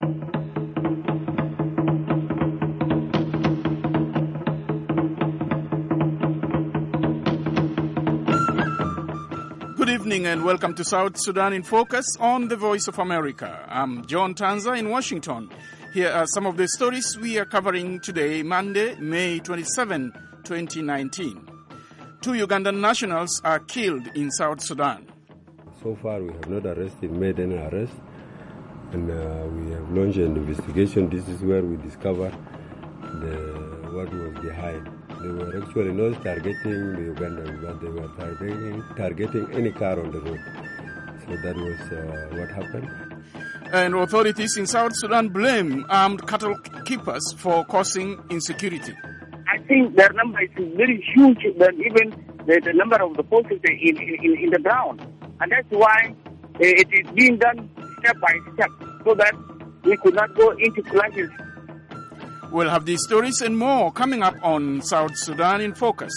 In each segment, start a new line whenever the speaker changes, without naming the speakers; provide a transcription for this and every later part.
Good evening and welcome to South Sudan in Focus on the Voice of America. I'm John Tanza in Washington. Here are some of the stories we are covering today, Monday, May 27, 2019. 2 Ugandan nationals are killed in South Sudan.
So far we have not made any arrest, and we have launched an investigation. This is where we discover what was behind. They were actually not targeting the Ugandans, but they were targeting any car on the road. So that was what happened.
And authorities in South Sudan blame armed cattle keepers for causing insecurity.
I think their number is very huge than even the number of the forces in the ground. And that's why it is being done step by step so that we could not go into clashes.
We'll have these stories and more coming up on South Sudan in Focus.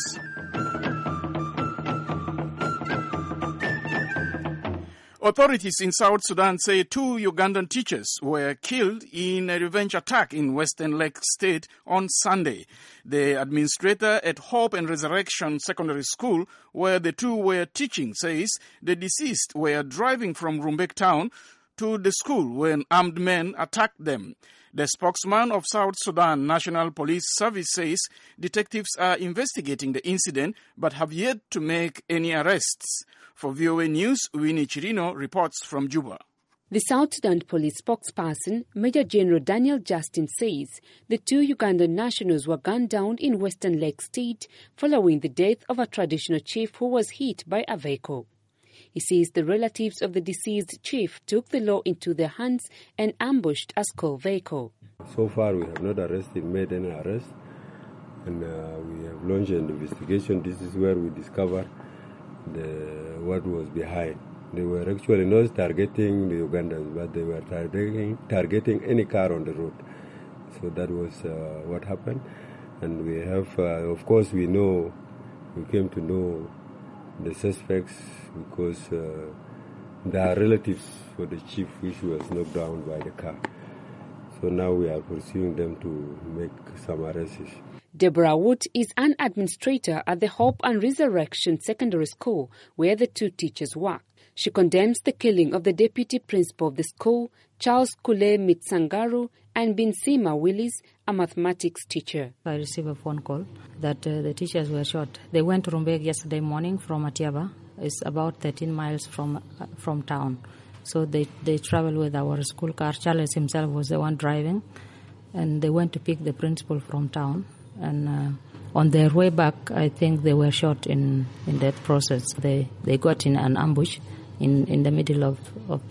Authorities in South Sudan say 2 Ugandan teachers were killed in a revenge attack in Western Lake State on Sunday. The administrator at Hope and Resurrection Secondary School, where the 2 were teaching, says the deceased were driving from Rumbek town to the school when armed men attacked them. The spokesman of South Sudan National Police Service says detectives are investigating the incident but have yet to make any arrests. For VOA News, Winnie Chirino reports from Juba.
The South Sudan police spokesperson, Major General Daniel Justin, says the 2 Ugandan nationals were gunned down in Western Lake State following the death of a traditional chief who was hit by a vehicle. He says the relatives of the deceased chief took the law into their hands and ambushed a school vehicle.
So far we have not made any arrest, and we have launched an investigation. This is where we discover what was behind. They were actually not targeting the Ugandans, but they were targeting any car on the road. So that was what happened. And we have, of course, we came to know the suspects because they are relatives for the chief, which was knocked down by the car. So now we are pursuing them to make some arrests.
Deborah Wood is an administrator at the Hope and Resurrection Secondary School, where the 2 teachers work. She condemns the killing of the deputy principal of the school, Charles Kule Mitsangaru, and Binsima Willis, a mathematics teacher.
I received a phone call that the teachers were shot. They went to Rumbek yesterday morning from Atiaba. It's about 13 miles from town. So they traveled with our school car. Charles himself was the one driving, and they went to pick the principal from town. And on their way back, I think they were shot in that process. They got in an ambush in the middle of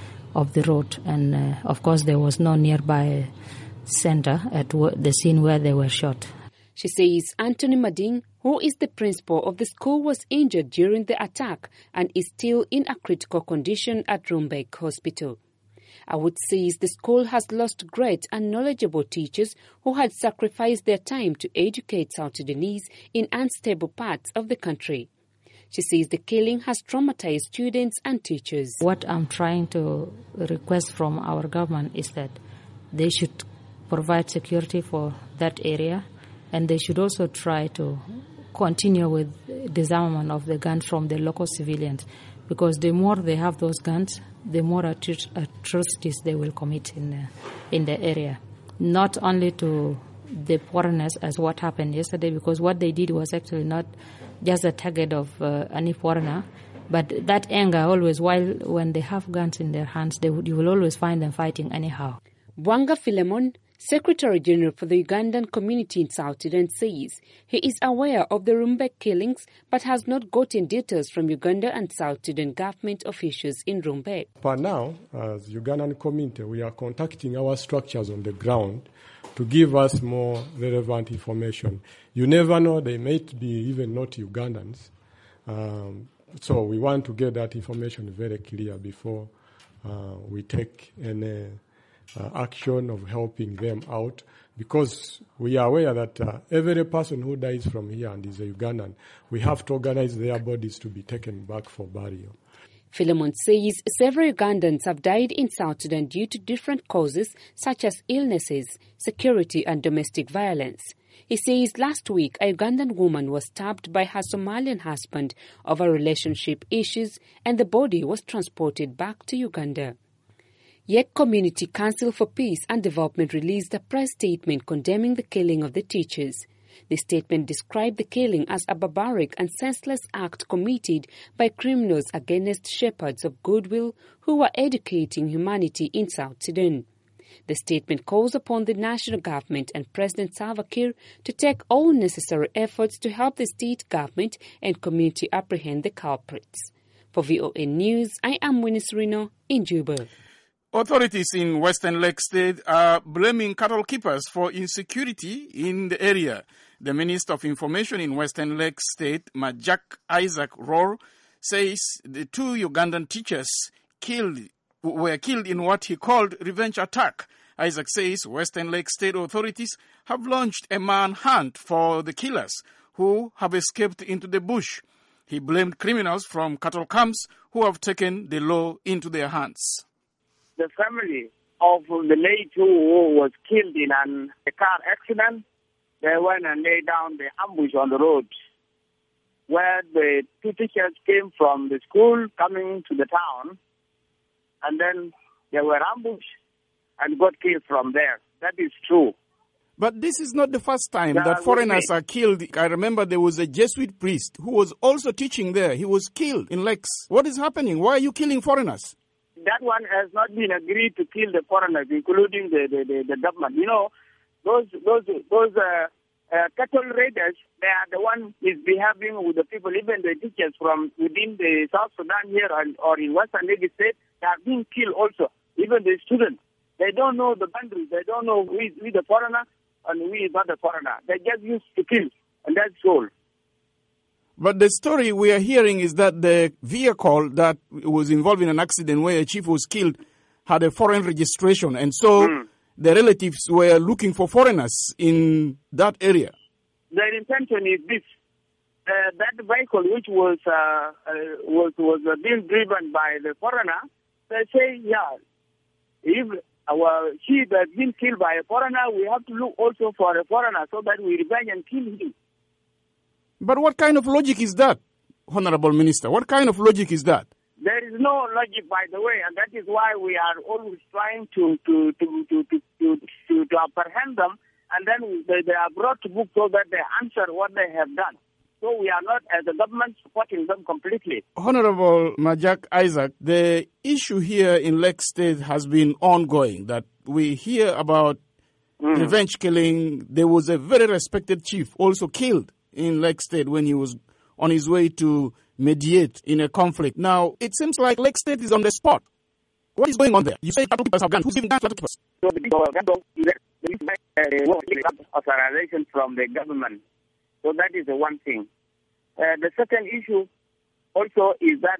the road, and of course there was no nearby center at the scene where they were shot.
She says Anthony Mading, who is the principal of the school, was injured during the attack and is still in a critical condition at Rumbek Hospital. Awud says the school has lost great and knowledgeable teachers who had sacrificed their time to educate South Sudanese in unstable parts of the country. She says the killing has traumatized students and teachers.
What I'm trying to request from our government is that they should provide security for that area, and they should also try to continue with disarmament of the guns from the local civilians, because the more they have those guns, the more atrocities they will commit in the area. Not only to the foreigners as what happened yesterday, because what they did was actually not just a target of any foreigner, but that anger always, when they have guns in their hands, you will always find them fighting anyhow.
Bwanga Philemon, Secretary General for the Ugandan community in South Sudan, says he is aware of the Rumbek killings but has not gotten details from Uganda and South Sudan government officials in Rumbek.
For now, as Ugandan community, we are contacting our structures on the ground to give us more relevant information. You never know, they might be even not Ugandans. So we want to get that information very clear before we take any action of helping them out, because we are aware that every person who dies from here and is a Ugandan, we have to organize their bodies to be taken back for burial.
Philemon says several Ugandans have died in South Sudan due to different causes such as illnesses, security and domestic violence. He says last week a Ugandan woman was stabbed by her Somalian husband over relationship issues and the body was transported back to Uganda. Yet Community Council for Peace and Development released a press statement condemning the killing of the teachers. The statement described the killing as a barbaric and senseless act committed by criminals against shepherds of goodwill who were educating humanity in South Sudan. The statement calls upon the national government and President Salva Kiir to take all necessary efforts to help the state government and community apprehend the culprits. For VOA News, I am Winnie Rino in Juba.
Authorities in Western Lake State are blaming cattle keepers for insecurity in the area. The Minister of Information in Western Lake State, Majak Isaac Rohr, says the two Ugandan teachers were killed in what he called revenge attack. Isaac says Western Lake State authorities have launched a manhunt for the killers who have escaped into the bush. He blamed criminals from cattle camps who have taken the law into their hands.
The family of the late who was killed in a car accident, they went and laid down the ambush on the road where the two teachers came from the school coming to the town, and then they were ambushed and got killed from there. That is true.
But this is not the first time that foreigners are killed. I remember there was a Jesuit priest who was also teaching there. He was killed in Lex. What is happening? Why are you killing foreigners?
That one has not been agreed to kill the foreigners, including the government. You know, those cattle raiders, they are the one misbehaving with the people, even the teachers from within the South Sudan here or in Western Lake State, they are being killed also. Even the students, they don't know the boundaries. They don't know who is the foreigner and who is not the foreigner. They just used to kill, and that's all.
But the story we are hearing is that the vehicle that was involved in an accident where a chief was killed had a foreign registration. And so the relatives were looking for foreigners in that area.
Their intention is this. That vehicle which was being driven by the foreigner, they say, yeah, if our chief has been killed by a foreigner, we have to look also for a foreigner so that we revenge and kill him.
But what kind of logic is that, Honorable Minister? What kind of logic is that?
There is no logic, by the way, and that is why we are always trying to apprehend them, and then they are brought to book so that they answer what they have done. So we are not, as a government, supporting them completely. Honorable
Majak Isaac, the issue here in Lake State has been ongoing, that we hear about revenge killing. There was a very respected chief also killed in Lake State when he was on his way to mediate in a conflict. Now, it seems like Lake State is on the spot. What is going on there? You say cattle keepers have guns. Who's giving guns to cattle keepers?
So the authorization from the government. So that is the one thing. The second issue also is that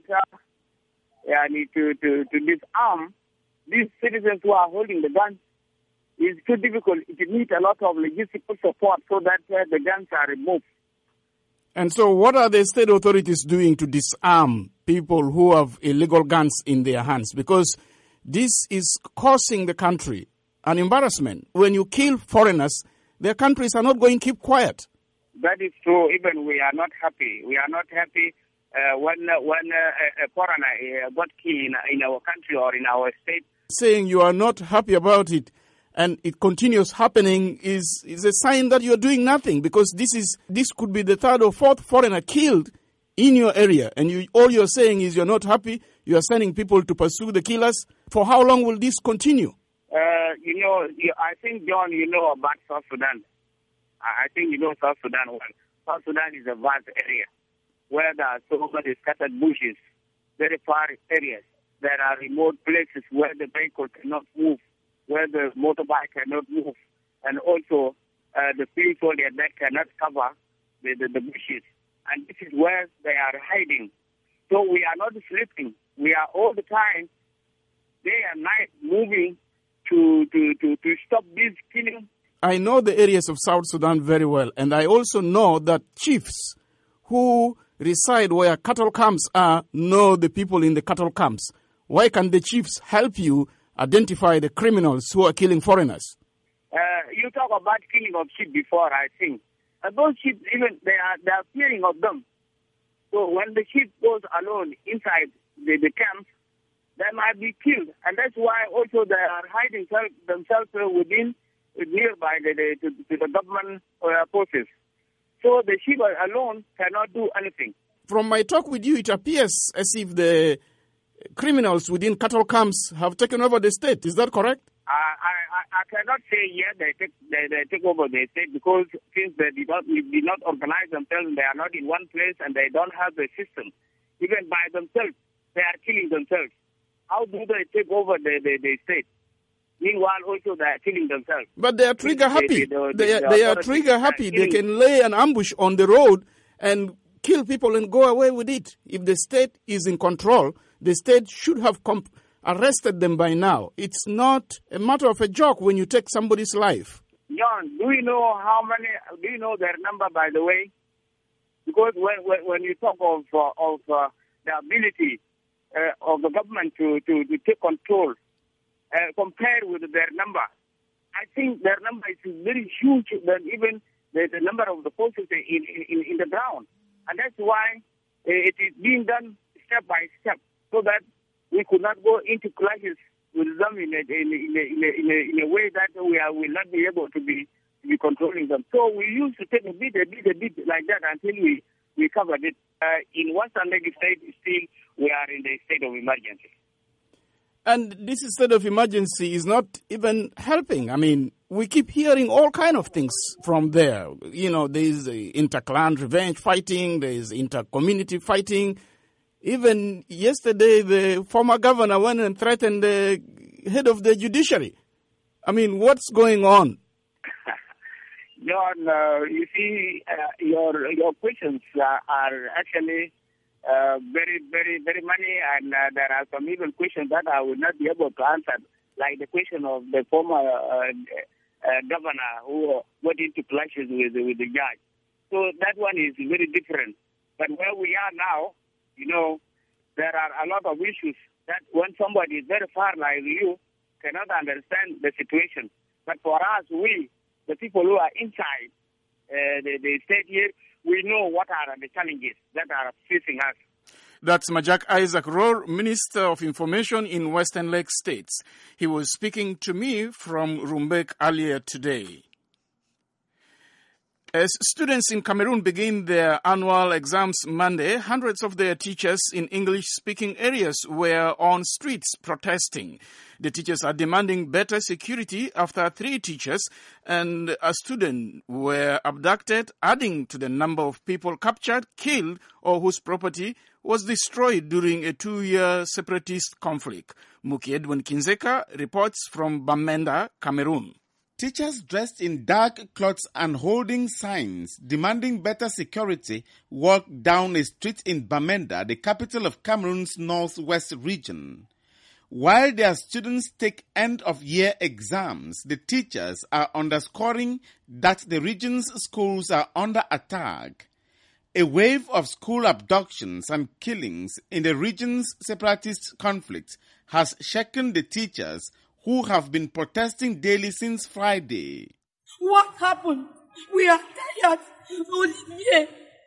to disarm these citizens who are holding the guns is too difficult. It needs a lot of logistical support so that the guns are removed.
And so what are the state authorities doing to disarm people who have illegal guns in their hands? Because this is causing the country an embarrassment. When you kill foreigners, their countries are not going to keep quiet.
That is true. Even we are not happy. We are not happy when a foreigner got killed in our country or in our state.
Saying you are not happy about it and it continues happening is a sign that you're doing nothing, because this could be the third or fourth foreigner killed in your area, and all you're saying is you're not happy. You are sending people to pursue the killers. For how long will this continue?
I think, John, you know about South Sudan. I think you know South Sudan well. South Sudan is a vast area where there are so many scattered bushes, very far areas. There are remote places where the vehicle cannot move, where the motorbike cannot move, and also the field soldier that cannot cover the bushes. And this is where they are hiding. So we are not sleeping. We are all the time, day and night, moving to stop this killing.
I know the areas of South Sudan very well, and I also know that chiefs who reside where cattle camps are know the people in the cattle camps. Why can the chiefs help you identify the criminals who are killing foreigners?
You talk about killing of sheep before, I think. Those sheep, even they are fearing of them. So when the sheep goes alone inside the camps, they might be killed, and that's why also they are hiding themselves nearby to the government forces. So the sheep alone cannot do anything.
From my talk with you, it appears as if the criminals within cattle camps have taken over the state. Is that correct?
I cannot say yet they take over the state, because since they did not organize themselves, they are not in one place and they don't have the system. Even by themselves, they are killing themselves. How do they take over the state? Meanwhile, also they are killing themselves.
But they are trigger happy. They are trigger happy. They can lay an ambush on the road and kill people and go away with it. If the state is in control, the state should have arrested them by now. It's not a matter of a joke when you take somebody's life.
John, do you know how many? Do you know their number, by the way? Because when you talk of the ability of the government to take control, compared with their number, I think their number is very huge than even the number of the forces in the ground, and that's why it is being done step by step, so that we could not go into clashes with them in a way that we will not be able to be controlling them. So we used to take a bit like that until we covered it. In Western Lake State, still we are in the state of emergency.
And this state of emergency is not even helping. I mean, we keep hearing all kind of things from there. You know, there is inter-clan revenge fighting, there is inter-community fighting. Even yesterday, the former governor went and threatened the head of the judiciary. I mean, what's going on?
John, you see, your questions are actually very, very, very many, and there are some even questions that I will not be able to answer, like the question of the former governor who went into clashes with the judge. So that one is very different. But where we are now, you know, there are a lot of issues that when somebody is very far like you cannot understand the situation. But for us, the people who are inside the state here, we know what are the challenges that are facing us.
That's Majak Isaac Rohr, Minister of Information in Western Lake States. He was speaking to me from Rumbek earlier today. As students in Cameroon begin their annual exams Monday, hundreds of their teachers in English-speaking areas were on streets protesting. The teachers are demanding better security after 3 teachers and a student were abducted, adding to the number of people captured, killed, or whose property was destroyed during a 2-year separatist conflict. Muki Edwin Kinzeka reports from Bamenda, Cameroon.
Teachers dressed in dark clothes and holding signs demanding better security walked down a street in Bamenda, the capital of Cameroon's northwest region. While their students take end-of-year exams, the teachers are underscoring that the region's schools are under attack. A wave of school abductions and killings in the region's separatist conflict has shaken the teachers who have been protesting daily since Friday.
What happened? We are tired. Olivier,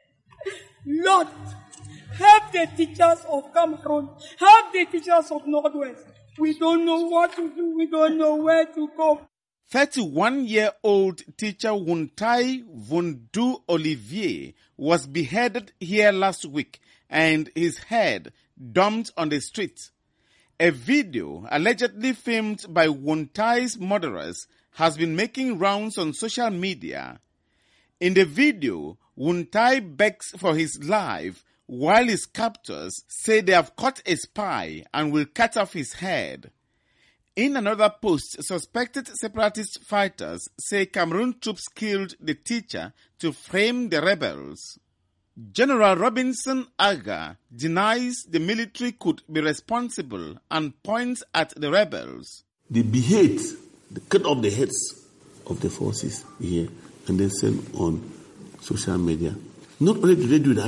Lord, help the teachers of Cameroon. Help the teachers of Northwest. We don't know what to do. We don't know where to go.
31-year-old teacher Wuntai Vundu Olivier was beheaded here last week and his head dumped on the street. A video allegedly filmed by Wuntai's murderers has been making rounds on social media. In the video, Wuntai begs for his life while his captors say they have caught a spy and will cut off his head. In another post, suspected separatist fighters say Cameroon troops killed the teacher to frame the rebels. General Robinson Aga denies the military could be responsible and points at the rebels.
They behead, they cut off the heads of the forces here and then send on social media. Not only do they do that,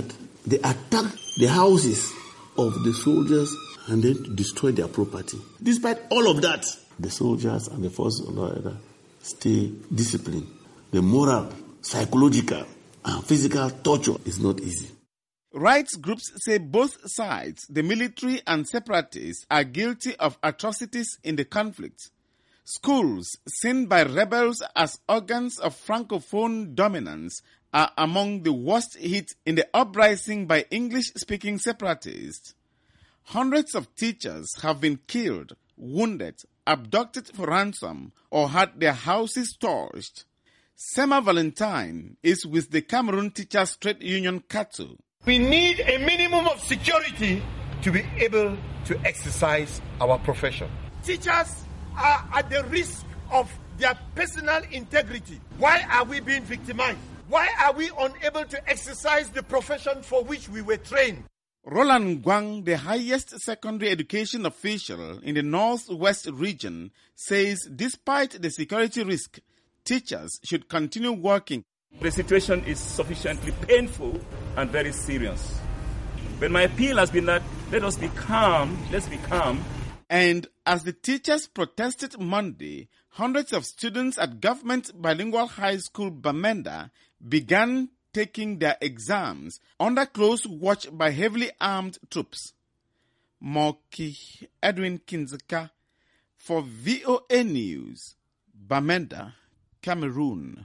They attack the houses of the soldiers and then destroy their property. Despite all of that, the soldiers and the forces of order stay disciplined. The moral, psychological, and physical torture is not easy.
Rights groups say both sides, the military and separatists, are guilty of atrocities in the conflict. Schools seen by rebels as organs of Francophone dominance are among the worst hit in the uprising by English-speaking separatists. Hundreds of teachers have been killed, wounded, abducted for ransom, or had their houses torched. Sema Valentine is with the Cameroon Teachers Trade Union CATU.
We need a minimum of security to be able to exercise our profession. Teachers are at the risk of their personal integrity. Why are we being victimized? Why are we unable to exercise the profession for which we were trained?
Roland Gwang, the highest secondary education official in the Northwest region, says despite the security risk, teachers should continue working.
The situation is sufficiently painful and very serious. But my appeal has been that let us be calm, let's be calm.
And as the teachers protested Monday, hundreds of students at Government Bilingual High School Bamenda began taking their exams under close watch by heavily armed troops. Moki Edwin Kinzeka for VOA News, Bamenda, Cameroon.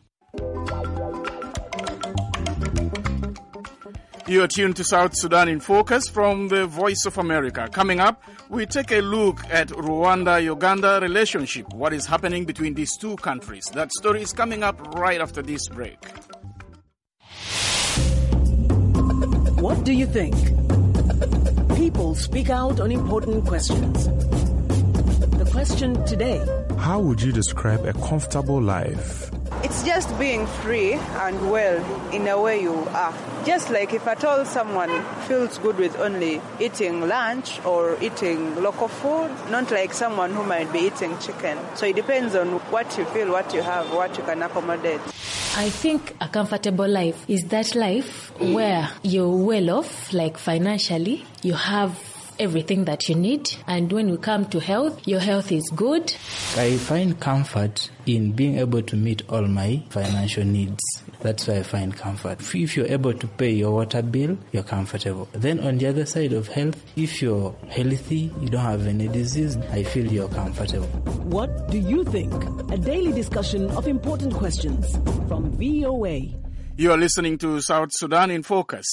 You are tuned to South Sudan in Focus from the Voice of America. Coming up, we take a look at Rwanda-Uganda relationship. What is happening between these two countries? That story is coming up right after this break.
What do you think? People speak out on important questions. The question today:
how would you describe a comfortable life?
It's just being free and well in a way you are. Just like if at all someone feels good with only eating lunch or eating local food, not like someone who might be eating chicken. So it depends on what you feel, what you have, what you can accommodate.
I think a comfortable life is that life where you're well off, like financially, you have everything that you need, and when we come to health, your health is good.
I find comfort in being able to meet all my financial needs. That's why I find comfort. If you're able to pay your water bill, you're comfortable. Then on the other side of health, if you're healthy, you don't have any disease, I feel you're comfortable.
What do you think? A daily discussion of important questions from VOA.
You are listening to South Sudan in Focus.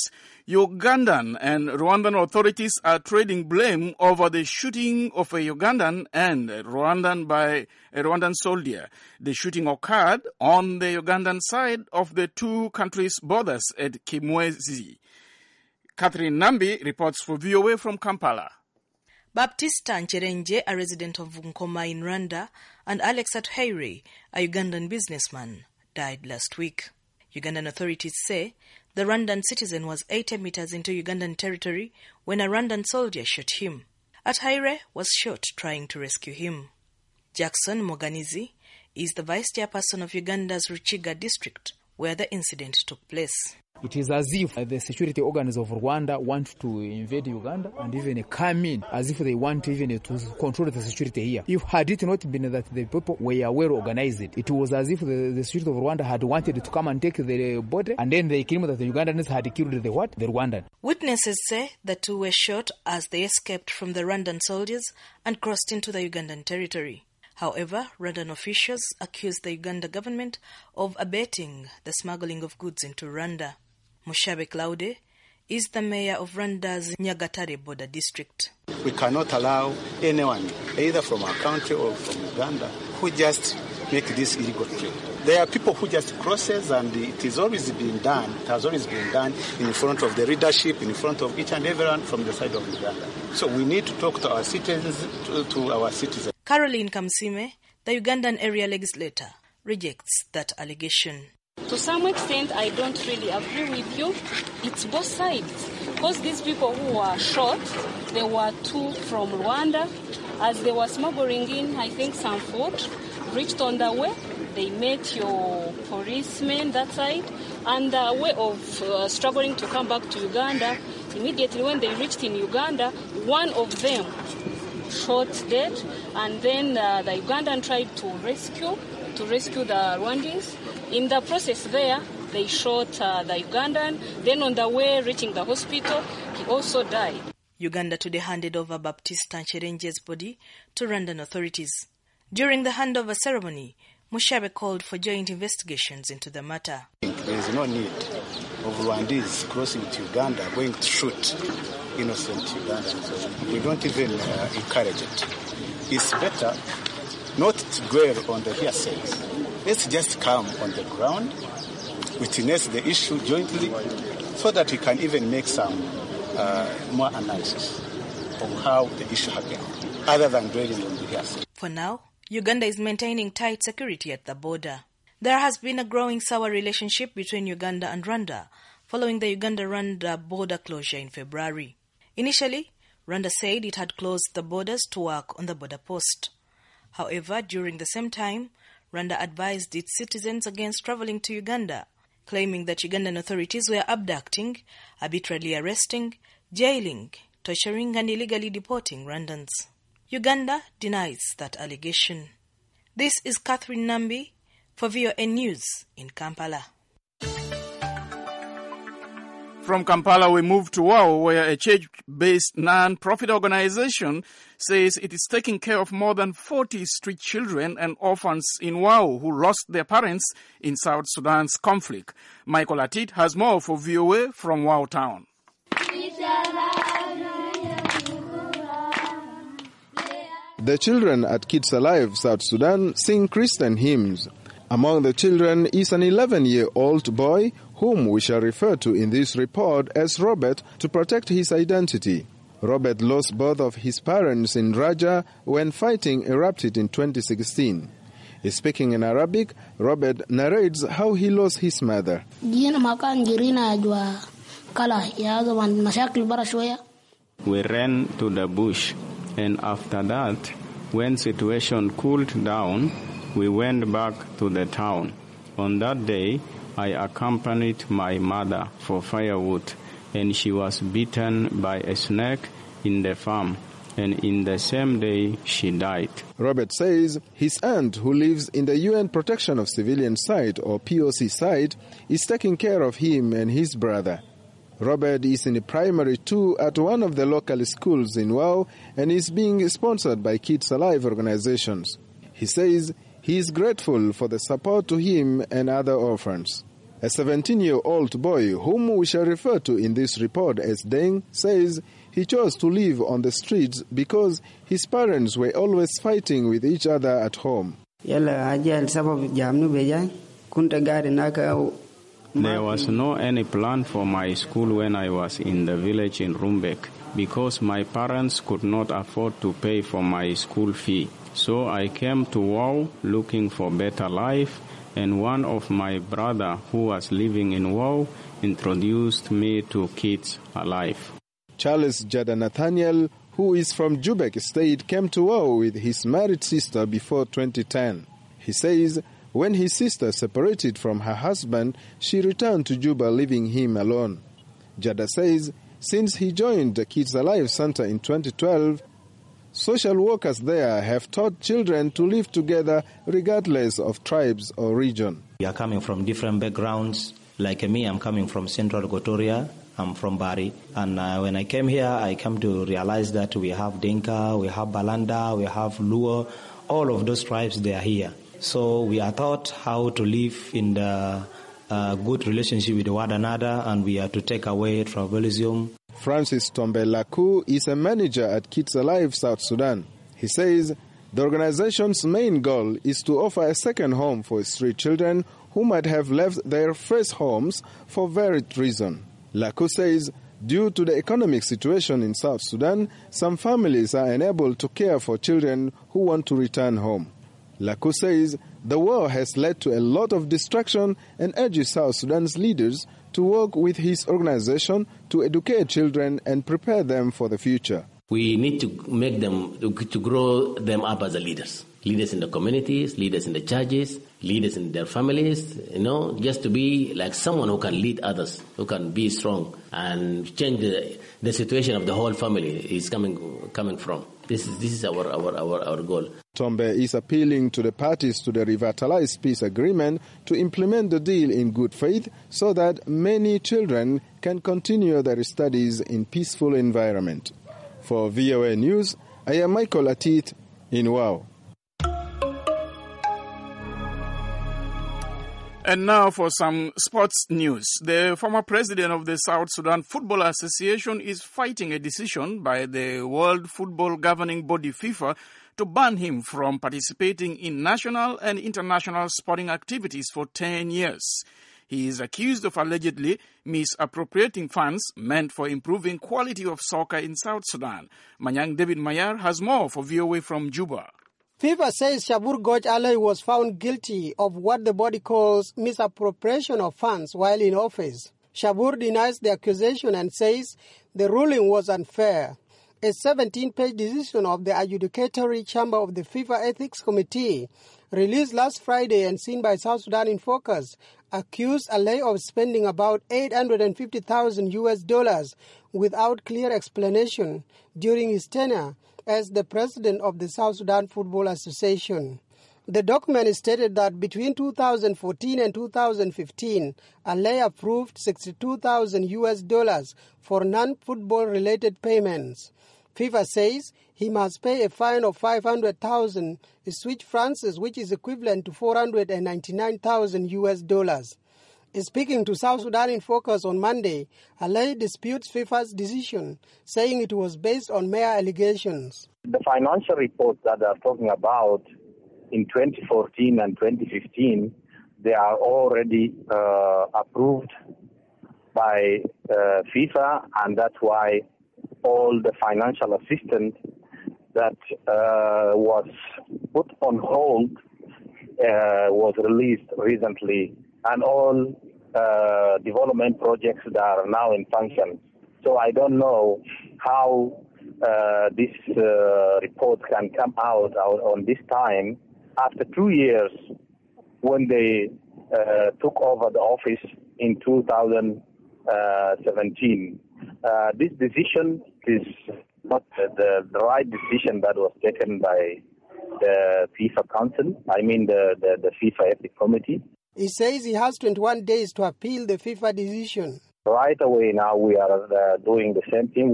Ugandan and Rwandan authorities are trading blame over the shooting of a Ugandan and a Rwandan by a Rwandan soldier. The shooting occurred on the Ugandan side of the two countries' borders at Kimwezi. Catherine Nambi reports for VOA from Kampala.
Baptista Ncherenje, a resident of Nkoma in Rwanda, and Alex Athaire, a Ugandan businessman, died last week. Ugandan authorities say the Rwandan citizen was 80 meters into Ugandan territory when a Rwandan soldier shot him. Athaire was shot trying to rescue him. Jackson Moganizi is the vice chairperson of Uganda's Ruchiga district, where the incident took place.
It is as if the security organs of Rwanda want to invade Uganda and even come in, as if they want even to control the security here. If had it not been that the people were well organized, it was as if the security of Rwanda had wanted to come and take the border, and then they claimed that the Ugandans had killed the what? The Rwandan.
Witnesses say the two were shot as they escaped from the Rwandan soldiers and crossed into the Ugandan territory. However, Rwandan officials accused the Uganda government of abetting the smuggling of goods into Rwanda. Mushabe Claude is the mayor of Rwanda's Nyagatare border district.
We cannot allow anyone, either from our country or from Uganda, who just make this illegal trade. There are people who just crosses, and it has always been done. It has always been done in front of the leadership, in front of each and everyone from the side of Uganda. So we need to talk to our citizens, to our citizens.
Caroline Kamsime, the Ugandan area legislator, rejects that allegation.
To some extent, I don't really agree with you. It's both sides. because these people who were shot, there were 2 from Rwanda. As they were smuggling in, I think, some food, reached on the way. They met your policemen that side, and the way of struggling to come back to Uganda, immediately when they reached in Uganda, one of them shot dead, and then the Ugandan tried to rescue the Rwandans. In the process there, they shot the Ugandan. Then on the way reaching the hospital, he also died.
Uganda today handed over Baptiste Ncherenje's body to Rwandan authorities. During the handover ceremony, Mushabe called for joint investigations into the matter.
There is no need of Rwandese crossing to Uganda going to shoot innocent Ugandans. So we don't even encourage it. It's better not to dwell on the hearsays. Let's just come on the ground, witness the issue jointly, so that we can even make some more analysis of how the issue happened, other than dwelling on the hearsay.
For now, Uganda is maintaining tight security at the border. There has been a growing sour relationship between Uganda and Rwanda following the Uganda-Rwanda border closure in February. Initially, Rwanda said it had closed the borders to work on the border post. However, during the same time, Rwanda advised its citizens against traveling to Uganda, claiming that Ugandan authorities were abducting, arbitrarily arresting, jailing, torturing and illegally deporting Rwandans. Uganda denies that allegation. This is Catherine Nambi for VOA News in Kampala.
From Kampala, we move to Wau, where a church-based non-profit organization says it is taking care of more than 40 street children and orphans in Wau who lost their parents in South Sudan's conflict. Michael Atit has more for VOA from Wau town.
The children at Kids Alive, South Sudan, sing Christian hymns. Among the children is an 11-year-old boy whom we shall refer to in this report as Robert to protect his identity. Robert lost both of his parents in Raja when fighting erupted in 2016. Speaking in Arabic, Robert narrates how he lost his mother.
We ran
to the bush, and after that, when situation cooled down, we went back to the town. On that day, I accompanied my mother for firewood, and she was bitten by a snake in the farm, and in the same day she died.
Robert says his aunt, who lives in the UN Protection of Civilians site, or POC site, is taking care of him and his brother. Robert is in primary 2 at one of the local schools in Wau and is being sponsored by Kids Alive organizations. He says he is grateful for the support to him and other orphans. A 17-year-old boy, whom we shall refer to in this report as Deng, says he chose to live on the streets because his parents were always fighting with each other at home.
There was no any plan for my school when I was in the village in Rumbek because my parents could not afford to pay for my school fee. So I came to Wau looking for better life, and one of my brother who was living in Wau introduced me to Kids Alive.
Charles Jada Nathaniel, who is from Jubek State, came to Wau with his married sister before 2010. He says when his sister separated from her husband, she returned to Juba, leaving him alone. Jada says since he joined the Kids Alive Center in 2012, social workers there have taught children to live together regardless of tribes or region.
We are coming from different backgrounds. Like me, I'm coming from Central Equatoria. I'm from Bari. And when I came here, I came to realize that we have Dinka, we have Balanda, we have Luo. All of those tribes, they are here. So we are taught how to live in the good relationship with one another, and we are to take away tribalism.
Francis Tombelaku is a manager at Kids Alive South Sudan. He says the organization's main goal is to offer a second home for street children who might have left their first homes for varied reasons. Laku says due to the economic situation in South Sudan, some families are unable to care for children who want to return home. Laku says the war has led to a lot of destruction and urges South Sudan's leaders to work with his organization to educate children and prepare them for the future.
We need to make them, to grow them up as leaders. Leaders in the communities, leaders in the churches, leaders in their families, just to be like someone who can lead others, who can be strong and change the situation of the whole family is coming from. This is our goal.
Tombe is appealing to the parties to the revitalized peace agreement to implement the deal in good faith so that many children can continue their studies in peaceful environment. For VOA News, I am Michael Atit in Wau.
And now for some sports news. The former president of the South Sudan Football Association is fighting a decision by the World Football Governing Body FIFA to ban him from participating in national and international sporting activities for 10 years. He is accused of allegedly misappropriating funds meant for improving quality of soccer in South Sudan. Manyang David Mayar has more for VOA from Juba.
FIFA says Shabur Goj Alai was found guilty of what the body calls misappropriation of funds while in office. Shabur denies the accusation and says the ruling was unfair. A 17-page decision of the adjudicatory chamber of the FIFA Ethics Committee, released last Friday and seen by South Sudan in Focus, accused Alai of spending about $850,000 without clear explanation during his tenure as the president of the South Sudan Football Association. The document stated that between 2014 and 2015, Alai approved $62,000 for non-football related payments. FIFA says he must pay a fine of 500,000 Swiss francs, which is equivalent to $499,000. Speaking to South Sudan in Focus on Monday, Alai disputes FIFA's decision, saying it was based on mere allegations.
The financial reports that they are talking about in 2014 and 2015, they are already approved by FIFA, and that's why all the financial assistance that was put on hold was released recently, and all development projects that are now in function. So I don't know how this report can come out on this time after 2 years when they took over the office in 2017. This decision is not the right decision that was taken by the FIFA Council, the FIFA Ethics Committee.
He says he has 21 days to appeal the FIFA decision.
Right away now we are doing the same thing.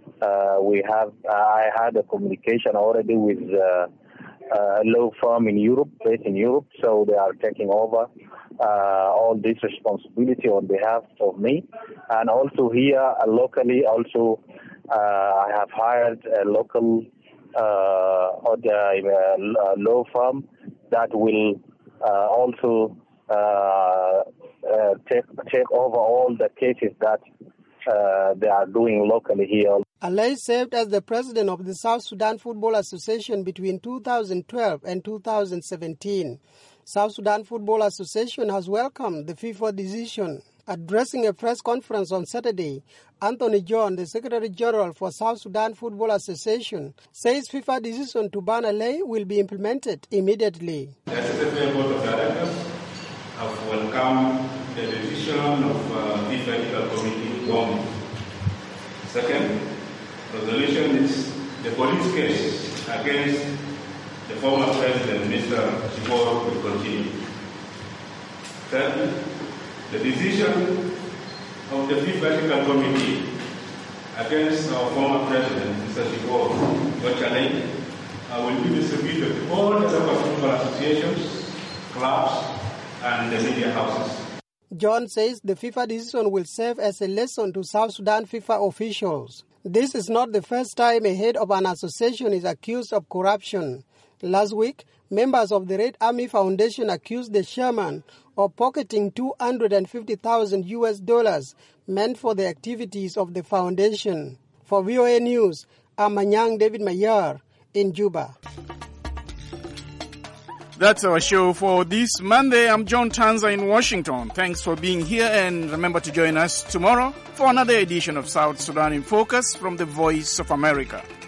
I had a communication already with a law firm in Europe, based in Europe, so they are taking over all this responsibility on behalf of me. And also here locally, I have hired a local law firm that will also take over all the cases that they are doing locally here.
Alai served as the president of the South Sudan Football Association between 2012 and 2017. South Sudan Football Association has welcomed the FIFA decision. Addressing a press conference on Saturday, Anthony John, the Secretary General for South Sudan Football Association, says FIFA decision to ban Alai will be implemented immediately.
The SFA Board of Directors have welcomed the decision of FIFA Ethical Committee warmly. Second, resolution is the police case against the former president, Mr. Chibor, will continue. Third, the decision of the FIFA Ethical Committee against our former president, Mr. Chibor, will be distributed to all the local football associations, clubs, and the media houses.
John says the FIFA decision will serve as a lesson to South Sudan FIFA officials. This is not the first time a head of an association is accused of corruption. Last week, members of the Red Army Foundation accused the chairman of pocketing $250,000 meant for the activities of the foundation. For VOA News, I'm Manyang David Mayar in Juba.
That's our show for this Monday. I'm John Tanza in Washington. Thanks for being here, and remember to join us tomorrow for another edition of South Sudan in Focus from the Voice of America.